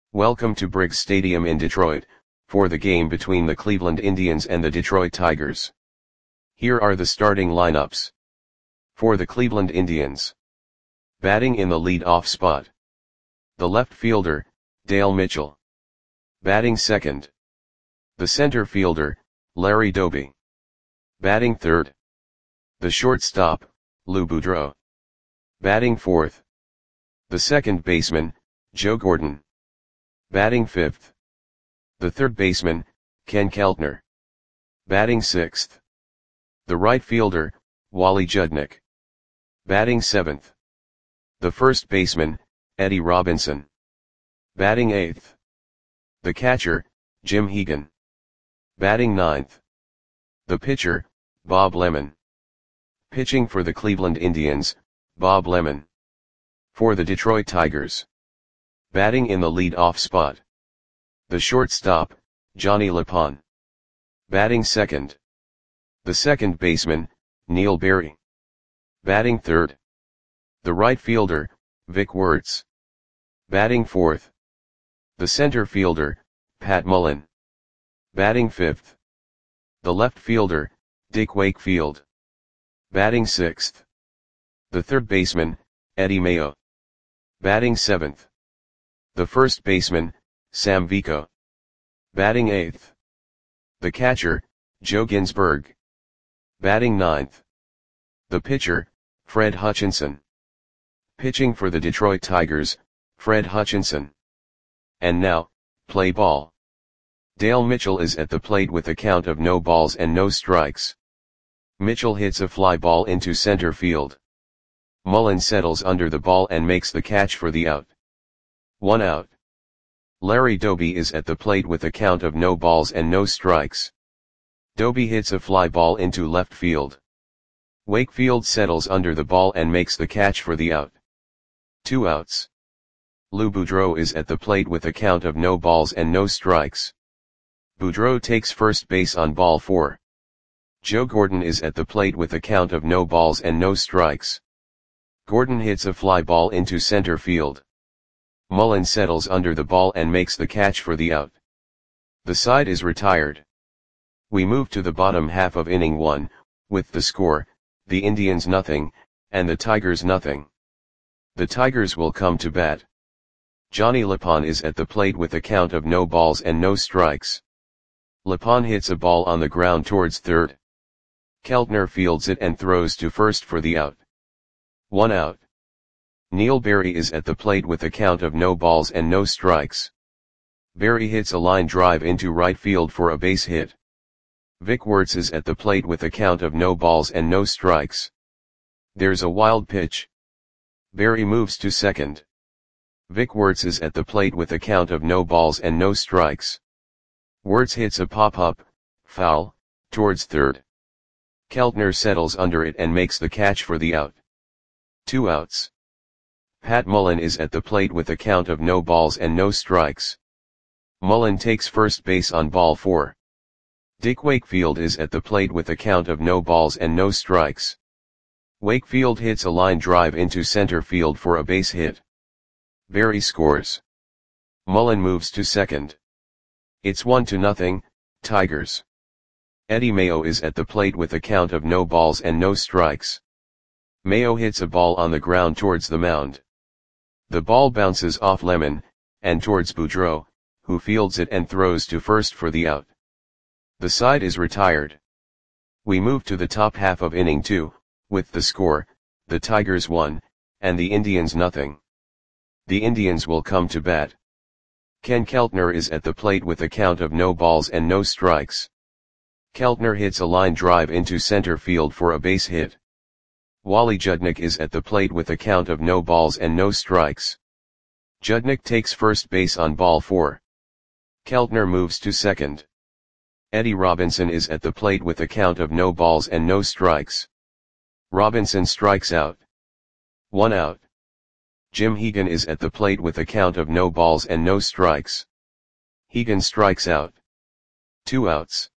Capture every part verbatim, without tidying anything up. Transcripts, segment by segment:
Welcome to Briggs Stadium in Detroit, for the game between the Cleveland Indians and the Detroit Tigers. Here are the starting lineups. For the Cleveland Indians. Batting in the lead-off spot. The left fielder, Dale Mitchell. Batting second. The center fielder, Larry Doby. Batting third. The shortstop, Lou Boudreau. Batting fourth. The second baseman, Joe Gordon. Batting fifth. The third baseman, Ken Keltner. Batting sixth. The right fielder, Wally Judnick. Batting seventh. The first baseman, Eddie Robinson. Batting eighth. The catcher, Jim Hegan. Batting ninth. The pitcher, Bob Lemon. Pitching for the Cleveland Indians, Bob Lemon. For the Detroit Tigers. Batting in the lead-off spot. The shortstop, Johnny LePon. Batting second. The second baseman, Neil Berry. Batting third. The right fielder, Vic Wertz. Batting fourth. The center fielder, Pat Mullen. Batting fifth. The left fielder, Dick Wakefield. Batting sixth. The third baseman, Eddie Mayo. Batting seventh. The first baseman, Sam Vico. Batting eighth. The catcher, Joe Ginsberg. Batting ninth. The pitcher, Fred Hutchinson. Pitching for the Detroit Tigers, Fred Hutchinson. And now, play ball. Dale Mitchell is at the plate with a count of no balls and no strikes. Mitchell hits a fly ball into center field. Mullen settles under the ball and makes the catch for the out. One out. Larry Doby is at the plate with a count of no balls and no strikes. Doby hits a fly ball into left field. Wakefield settles under the ball and makes the catch for the out. Two outs. Lou Boudreau is at the plate with a count of no balls and no strikes. Boudreau takes first base on ball four. Joe Gordon is at the plate with a count of no balls and no strikes. Gordon hits a fly ball into center field. Mullen settles under the ball and makes the catch for the out. The side is retired. We move to the bottom half of inning one, with the score, the Indians nothing, and the Tigers nothing. The Tigers will come to bat. Johnny LePon is at the plate with a count of no balls and no strikes. LePon hits a ball on the ground towards third. Keltner fields it and throws to first for the out. One out. Neil Berry is at the plate with a count of no balls and no strikes. Berry hits a line drive into right field for a base hit. Vic Wertz is at the plate with a count of no balls and no strikes. There's a wild pitch. Berry moves to second. Vic Wertz is at the plate with a count of no balls and no strikes. Wertz hits a pop-up, foul, towards third. Keltner settles under it and makes the catch for the out. Two outs. Pat Mullen is at the plate with a count of no balls and no strikes. Mullen takes first base on ball four. Dick Wakefield is at the plate with a count of no balls and no strikes. Wakefield hits a line drive into center field for a base hit. Berry scores. Mullen moves to second. It's one to nothing, Tigers. Eddie Mayo is at the plate with a count of no balls and no strikes. Mayo hits a ball on the ground towards the mound. The ball bounces off Lemon, and towards Boudreau, who fields it and throws to first for the out. The side is retired. We move to the top half of inning two, with the score, the Tigers one, and the Indians nothing. The Indians will come to bat. Ken Keltner is at the plate with a count of no balls and no strikes. Keltner hits a line drive into center field for a base hit. Wally Judnick is at the plate with a count of no balls and no strikes. Judnick takes first base on ball four. Keltner moves to second. Eddie Robinson is at the plate with a count of no balls and no strikes. Robinson strikes out. One out. Jim Hegan is at the plate with a count of no balls and no strikes. Hegan strikes out. Two outs.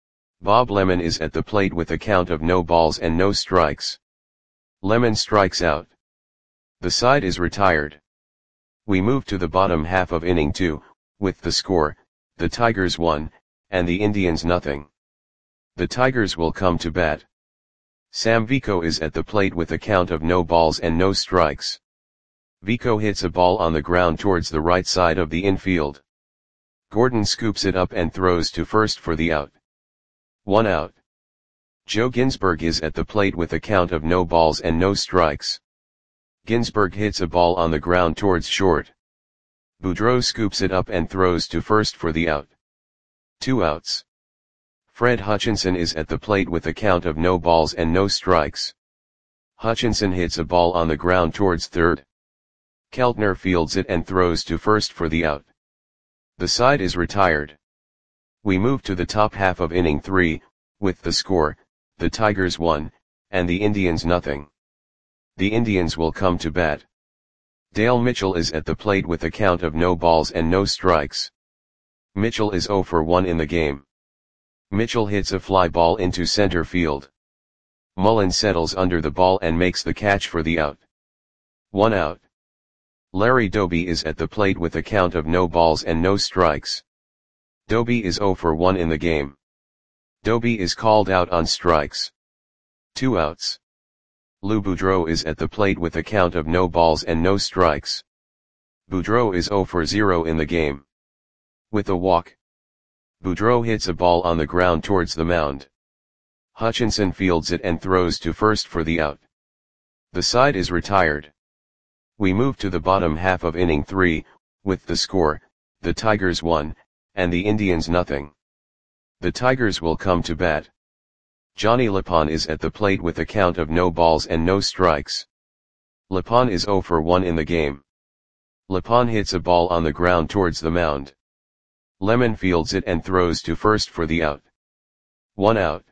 Bob Lemon is at the plate with a count of no balls and no strikes. Lemon strikes out. The side is retired. We move to the bottom half of inning two, with the score, the Tigers one, and the Indians nothing. The Tigers will come to bat. Sam Vico is at the plate with a count of no balls and no strikes. Vico hits a ball on the ground towards the right side of the infield. Gordon scoops it up and throws to first for the out. One out. Joe Ginsberg is at the plate with a count of no balls and no strikes. Ginsberg hits a ball on the ground towards short. Boudreau scoops it up and throws to first for the out. Two outs. Fred Hutchinson is at the plate with a count of no balls and no strikes. Hutchinson hits a ball on the ground towards third. Keltner fields it and throws to first for the out. The side is retired. We move to the top half of inning three, with the score, the Tigers one, and the Indians nothing. The Indians will come to bat. Dale Mitchell is at the plate with a count of no balls and no strikes. Mitchell is oh for one in the game. Mitchell hits a fly ball into center field. Mullen settles under the ball and makes the catch for the out. One out. Larry Doby is at the plate with a count of no balls and no strikes. Doby is oh for one in the game. Doby is called out on strikes. Two outs. Lou Boudreau is at the plate with a count of no balls and no strikes. Boudreau is oh for zero in the game. With a walk. Boudreau hits a ball on the ground towards the mound. Hutchinson fields it and throws to first for the out. The side is retired. We move to the bottom half of inning three, with the score, the Tigers one, and the Indians nothing. The Tigers will come to bat. Johnny Lapon is at the plate with a count of no balls and no strikes. Lapon is oh for one in the game. Lapon hits a ball on the ground towards the mound. Lemon fields it and throws to first for the out. One out.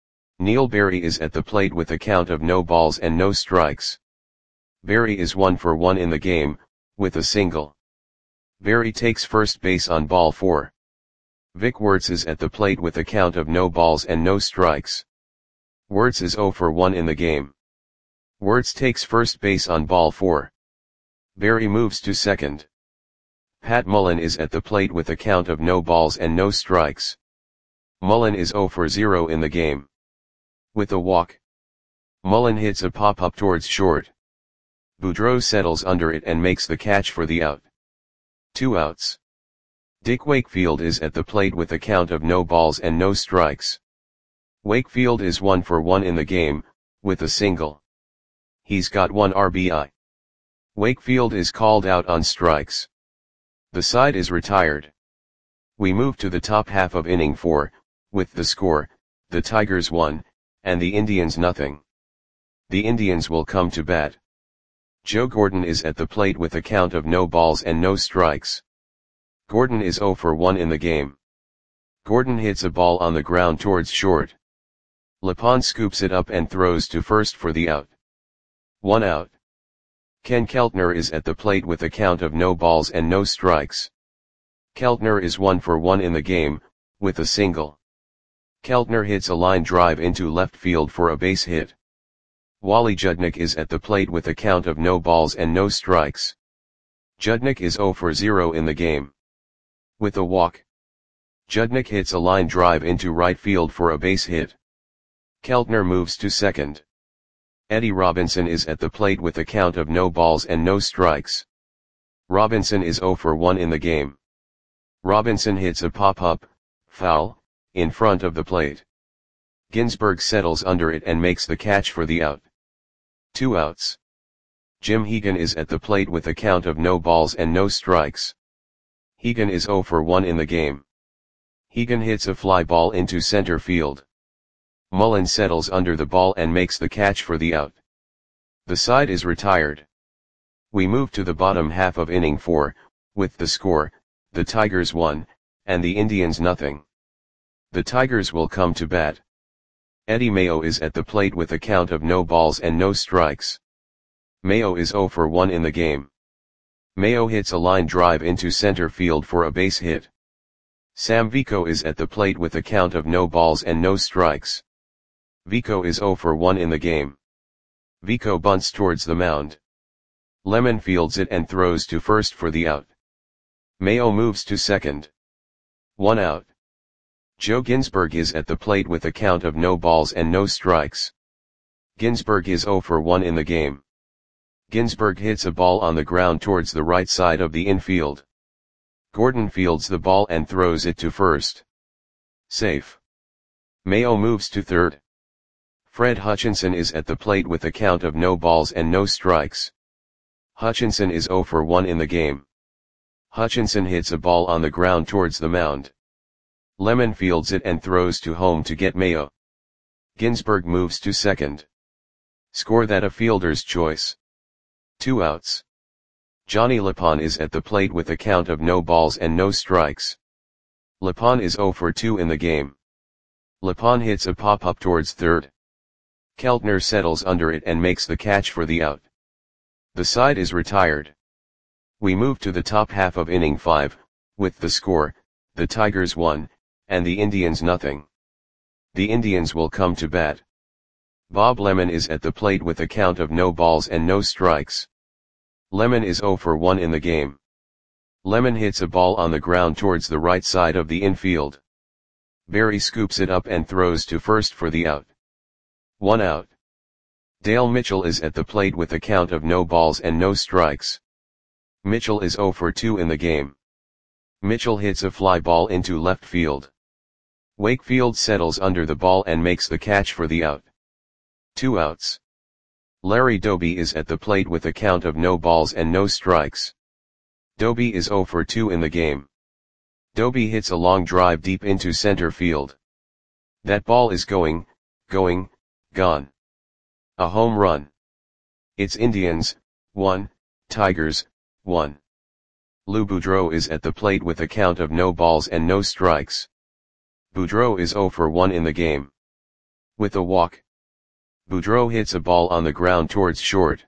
Neil Berry is at the plate with a count of no balls and no strikes. Berry is one for one in the game, with a single. Berry takes first base on ball four. Vic Wertz is at the plate with a count of no balls and no strikes. Wertz is oh for one in the game. Wertz takes first base on ball four. Berry moves to second. Pat Mullen is at the plate with a count of no balls and no strikes. Mullen is oh for zero in the game. With a walk. Mullen hits a pop-up towards short. Boudreau settles under it and makes the catch for the out. Two outs. Dick Wakefield is at the plate with a count of no balls and no strikes. Wakefield is one for one in the game, with a single. He's got one R B I. Wakefield is called out on strikes. The side is retired. We move to the top half of inning four, with the score, the Tigers one, and the Indians nothing. The Indians will come to bat. Joe Gordon is at the plate with a count of no balls and no strikes. Gordon is oh for one in the game. Gordon hits a ball on the ground towards short. Lapon scoops it up and throws to first for the out. One out. Ken Keltner is at the plate with a count of no balls and no strikes. Keltner is one for one in the game, with a single. Keltner hits a line drive into left field for a base hit. Wally Judnick is at the plate with a count of no balls and no strikes. Judnick is oh for zero in the game. With a walk. Judnick hits a line drive into right field for a base hit. Keltner moves to second. Eddie Robinson is at the plate with a count of no balls and no strikes. Robinson is oh for one in the game. Robinson hits a pop-up, foul, in front of the plate. Ginsberg settles under it and makes the catch for the out. Two outs. Jim Hegan is at the plate with a count of no balls and no strikes. Hegan is oh for one in the game. Hegan hits a fly ball into center field. Mullen settles under the ball and makes the catch for the out. The side is retired. We move to the bottom half of inning four, with the score, the Tigers one, and the Indians nothing. The Tigers will come to bat. Eddie Mayo is at the plate with a count of no balls and no strikes. Mayo is oh for one in the game. Mayo hits a line drive into center field for a base hit. Sam Vico is at the plate with a count of no balls and no strikes. Vico is oh for one in the game. Vico bunts towards the mound. Lemon fields it and throws to first for the out. Mayo moves to second. One out. Joe Ginsberg is at the plate with a count of no balls and no strikes. Ginsberg is zero for one in the game. Ginsberg hits a ball on the ground towards the right side of the infield. Gordon fields the ball and throws it to first. Safe. Mayo moves to third. Fred Hutchinson is at the plate with a count of no balls and no strikes. Hutchinson is zero for one in the game. Hutchinson hits a ball on the ground towards the mound. Lemon fields it and throws to home to get Mayo. Ginsberg moves to second. Score that a fielder's choice. Two outs. Johnny Lapon is at the plate with a count of no balls and no strikes. Lapon is zero for two in the game. Lapon hits a pop-up towards third. Keltner settles under it and makes the catch for the out. The side is retired. We move to the top half of inning five, with the score, the Tigers one, and the Indians nothing. The Indians will come to bat. Bob Lemon is at the plate with a count of no balls and no strikes. Lemon is zero for one in the game. Lemon hits a ball on the ground towards the right side of the infield. Berry scoops it up and throws to first for the out. One out. Dale Mitchell is at the plate with a count of no balls and no strikes. Mitchell is zero for two in the game. Mitchell hits a fly ball into left field. Wakefield settles under the ball and makes the catch for the out. Two outs. Larry Doby is at the plate with a count of no balls and no strikes. Doby is zero for two in the game. Doby hits a long drive deep into center field. That ball is going, going, gone. A home run. It's Indians, one, Tigers, one. Lou Boudreau is at the plate with a count of no balls and no strikes. Boudreau is zero for one in the game. With a walk. Boudreau hits a ball on the ground towards short.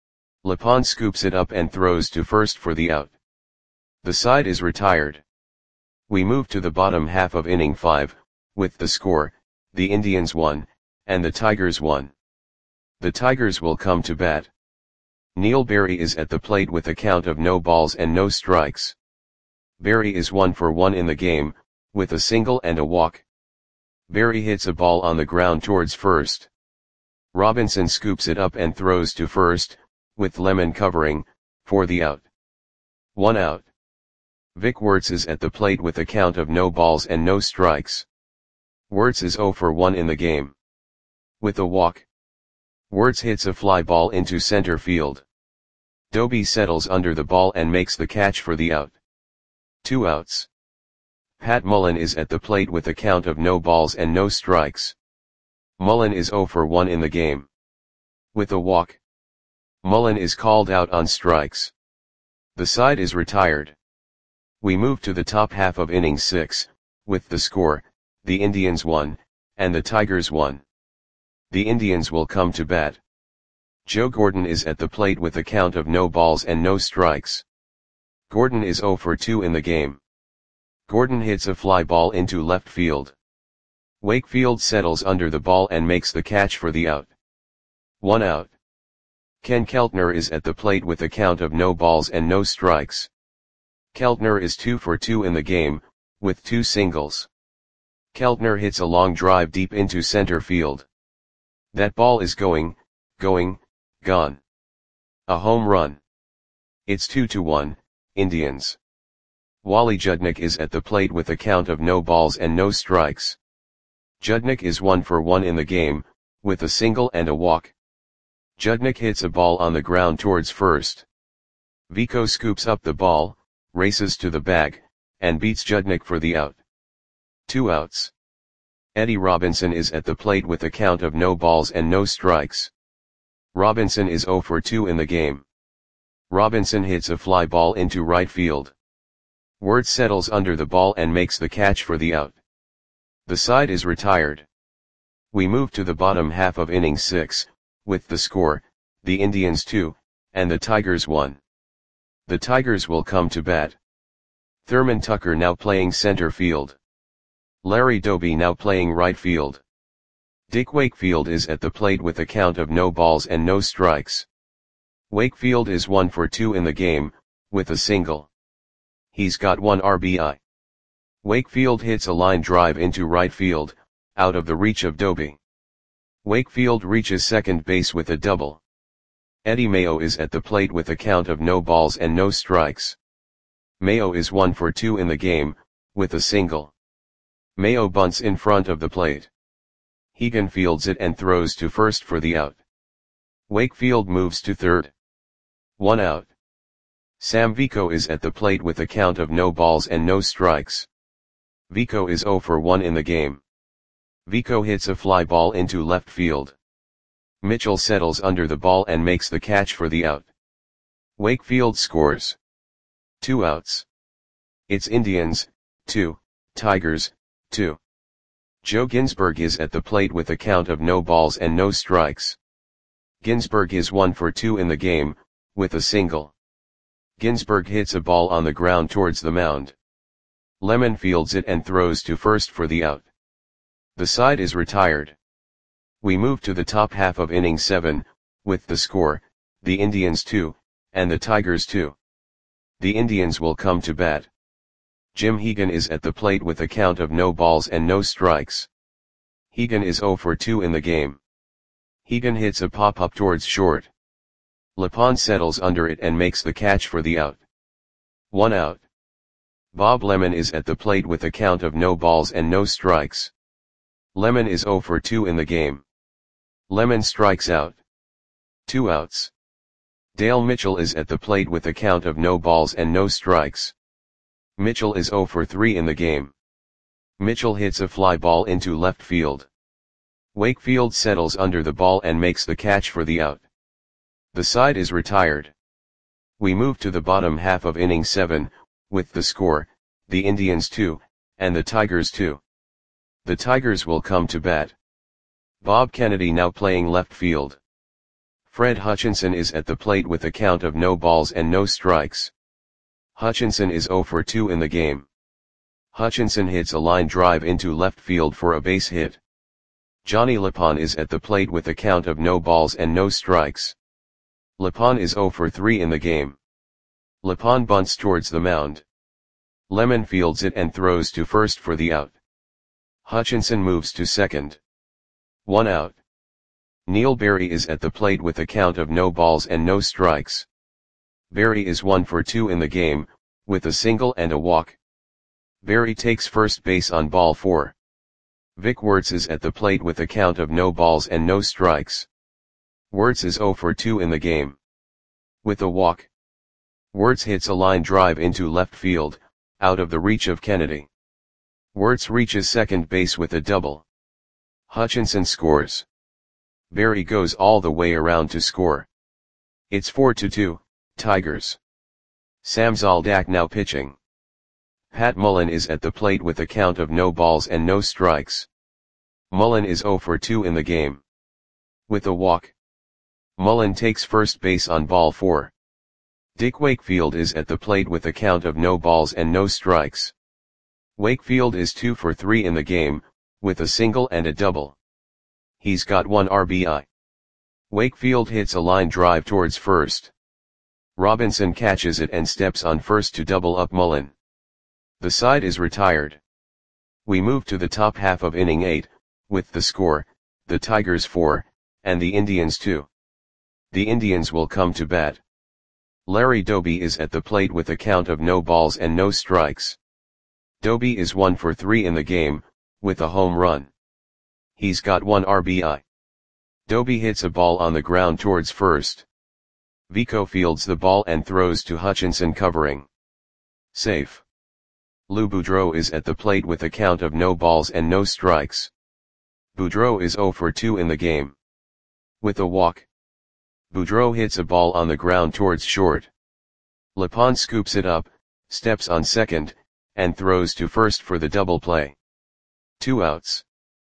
Lapon scoops it up and throws to first for the out. The side is retired. We move to the bottom half of inning five, with the score, the Indians one, and the Tigers one. The Tigers will come to bat. Neil Berry is at the plate with a count of no balls and no strikes. Berry is one for one in the game, with a single and a walk. Berry hits a ball on the ground towards first. Robinson scoops it up and throws to first, with Lemon covering, for the out. One out. Vic Wertz is at the plate with a count of no balls and no strikes. Wertz is zero for one in the game. With a walk. Wertz hits a fly ball into center field. Doby settles under the ball and makes the catch for the out. Two outs. Pat Mullen is at the plate with a count of no balls and no strikes. Mullen is zero for one in the game. With a walk. Mullen is called out on strikes. The side is retired. We move to the top half of inning six, with the score, the Indians one, and the Tigers one. The Indians will come to bat. Joe Gordon is at the plate with a count of no balls and no strikes. Gordon is zero for two in the game. Gordon hits a fly ball into left field. Wakefield settles under the ball and makes the catch for the out. One out. Ken Keltner is at the plate with a count of no balls and no strikes. Keltner is two for two in the game, with two singles. Keltner hits a long drive deep into center field. That ball is going, going, gone. A home run. It's two to one, Indians. Wally Judnick is at the plate with a count of no balls and no strikes. Judnick is one for one in the game, with a single and a walk. Judnick hits a ball on the ground towards first. Vico scoops up the ball, races to the bag, and beats Judnick for the out. Two outs. Eddie Robinson is at the plate with a count of no balls and no strikes. Robinson is zero for two in the game. Robinson hits a fly ball into right field. Wertz settles under the ball and makes the catch for the out. The side is retired. We move to the bottom half of inning six, with the score, the Indians two, and the Tigers one. The Tigers will come to bat. Thurman Tucker now playing center field. Larry Doby now playing right field. Dick Wakefield is at the plate with a count of no balls and no strikes. Wakefield is one for two in the game, with a single. He's got one R B I. Wakefield hits a line drive into right field, out of the reach of Doby. Wakefield reaches second base with a double. Eddie Mayo is at the plate with a count of no balls and no strikes. Mayo is one for two in the game, with a single. Mayo bunts in front of the plate. Hegan fields it and throws to first for the out. Wakefield moves to third. One out. Sam Vico is at the plate with a count of no balls and no strikes. Vico is zero for one in the game. Vico hits a fly ball into left field. Mitchell settles under the ball and makes the catch for the out. Wakefield scores. Two outs. It's Indians, two, Tigers, two. Joe Ginsberg is at the plate with a count of no balls and no strikes. Ginsberg is one for two in the game, with a single. Ginsberg hits a ball on the ground towards the mound. Lemon fields it and throws to first for the out. The side is retired. We move to the top half of inning seven, with the score, the Indians two, and the Tigers two. The Indians will come to bat. Jim Hegan is at the plate with a count of no balls and no strikes. Hegan is zero for two in the game. Hegan hits a pop-up towards short. Lepon settles under it and makes the catch for the out. One out. Bob Lemon is at the plate with a count of no balls and no strikes. Lemon is zero for two in the game. Lemon strikes out. Two outs. Dale Mitchell is at the plate with a count of no balls and no strikes. Mitchell is zero for three in the game. Mitchell hits a fly ball into left field. Wakefield settles under the ball and makes the catch for the out. The side is retired. We move to the bottom half of inning seven, with the score, the Indians two, and the Tigers two. The Tigers will come to bat. Bob Kennedy now playing left field. Fred Hutchinson is at the plate with a count of no balls and no strikes. Hutchinson is zero for two in the game. Hutchinson hits a line drive into left field for a base hit. Johnny Lepon is at the plate with a count of no balls and no strikes. Lepon is zero for three in the game. Lepon bunts towards the mound. Lemon fields it and throws to first for the out. Hutchinson moves to second. One out. Neil Berry is at the plate with a count of no balls and no strikes. Berry is one for two in the game, with a single and a walk. Berry takes first base on ball four. Vic Wertz is at the plate with a count of no balls and no strikes. Wertz is zero for two in the game. With a walk. Wertz hits a line drive into left field, out of the reach of Kennedy. Wertz reaches second base with a double. Hutchinson scores. Berry goes all the way around to score. It's four to two, Tigers. Sam Zoldak now pitching. Pat Mullen is at the plate with a count of no balls and no strikes. Mullen is zero for two in the game. With a walk. Mullen takes first base on ball four. Dick Wakefield is at the plate with a count of no balls and no strikes. Wakefield is two for three in the game, with a single and a double. He's got one R B I. Wakefield hits a line drive towards first. Robinson catches it and steps on first to double up Mullen. The side is retired. We move to the top half of inning eight, with the score, the Tigers four, and the Indians two. The Indians will come to bat. Larry Doby is at the plate with a count of no balls and no strikes. Doby is one for three in the game, with a home run. He's got one R B I. Doby hits a ball on the ground towards first. Vico fields the ball and throws to Hutchinson covering. Safe. Lou Boudreau is at the plate with a count of no balls and no strikes. Boudreau is zero for two in the game. With a walk. Boudreau hits a ball on the ground towards short. Lepon scoops it up, steps on second, and throws to first for the double play. Two outs.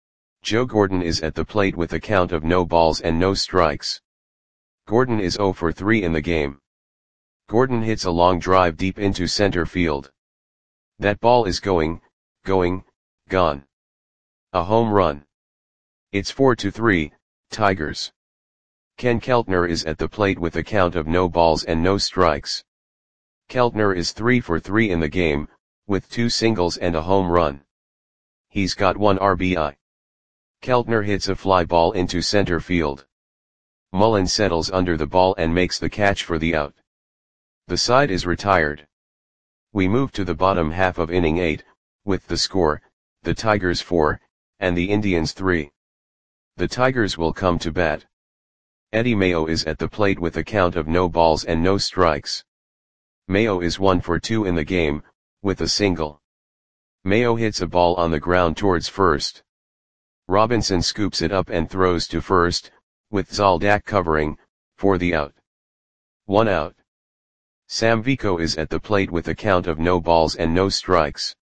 Joe Gordon is at the plate with a count of no balls and no strikes. Gordon is zero for three in the game. Gordon hits a long drive deep into center field. That ball is going, going, gone. A home run. It's four to three, Tigers. Ken Keltner is at the plate with a count of no balls and no strikes. Keltner is three for three in the game, with two singles and a home run. He's got one R B I. Keltner hits a fly ball into center field. Mullen settles under the ball and makes the catch for the out. The side is retired. We move to the bottom half of inning eight, with the score, the Tigers four, and the Indians three. The Tigers will come to bat. Eddie Mayo is at the plate with a count of no balls and no strikes. Mayo is one for two in the game, with a single. Mayo hits a ball on the ground towards first. Robinson scoops it up and throws to first, with Zoldak covering, for the out. One out. Sam Vico is at the plate with a count of no balls and no strikes.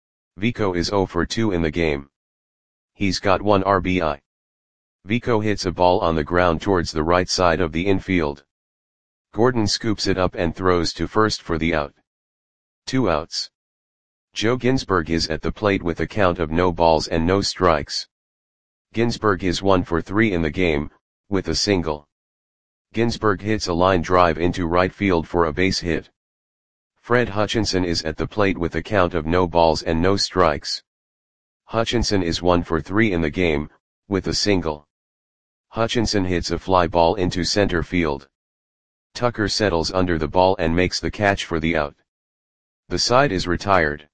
Vico is zero for two in the game. He's got one R B I. Vico hits a ball on the ground towards the right side of the infield. Gordon scoops it up and throws to first for the out. Two outs. Joe Ginsberg is at the plate with a count of no balls and no strikes. Ginsberg is one for three in the game, with a single. Ginsberg hits a line drive into right field for a base hit. Fred Hutchinson is at the plate with a count of no balls and no strikes. Hutchinson is one for three in the game, with a single. Hutchinson hits a fly ball into center field. Tucker settles under the ball and makes the catch for the out. The side is retired.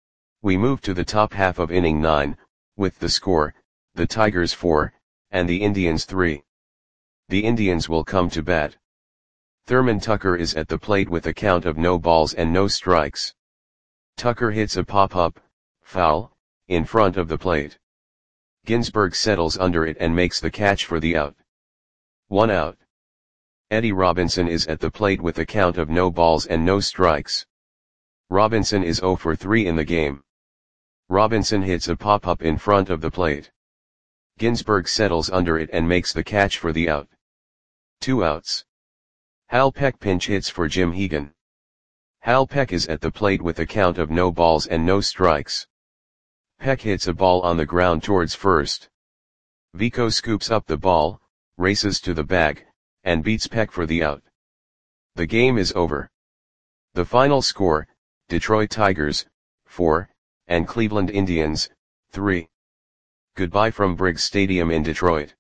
We move to the top half of inning nine, with the score, the Tigers four, and the Indians three. The Indians will come to bat. Thurman Tucker is at the plate with a count of no balls and no strikes. Tucker hits a pop-up, foul, in front of the plate. Ginsberg settles under it and makes the catch for the out. One out. Eddie Robinson is at the plate with a count of no balls and no strikes. Robinson is zero for three in the game. Robinson hits a pop-up in front of the plate. Ginsberg settles under it and makes the catch for the out. Two outs. Hal Peck pinch hits for Jim Hegan. Hal Peck is at the plate with a count of no balls and no strikes. Peck hits a ball on the ground towards first. Vico scoops up the ball, races to the bag, and beats Peck for the out. The game is over. The final score, Detroit Tigers, four, and Cleveland Indians, three. Goodbye from Briggs Stadium in Detroit.